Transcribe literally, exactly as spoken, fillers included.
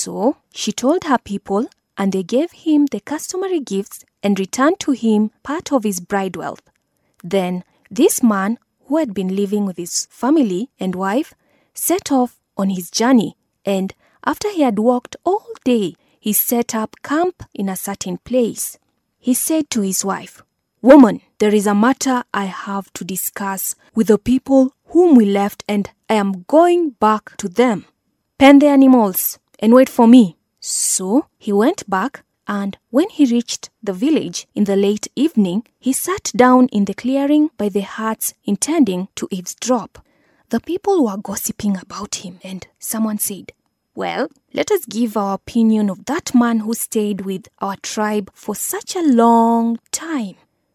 So she told her people, and they gave him the customary gifts and returned to him part of his bride wealth. Then this man, who had been living with his family and wife, set off on his journey, and after he had walked all day, he set up camp in a certain place. He said to his wife, "Woman, there is a matter I have to discuss with the people whom we left, and I am going back to them. Pen the animals and wait for me." So he went back, and when he reached the village in the late evening, he sat down in the clearing by the huts, intending to eavesdrop. The people were gossiping about him, and someone said, "Well, let us give our opinion of that man who stayed with our tribe for such a long time."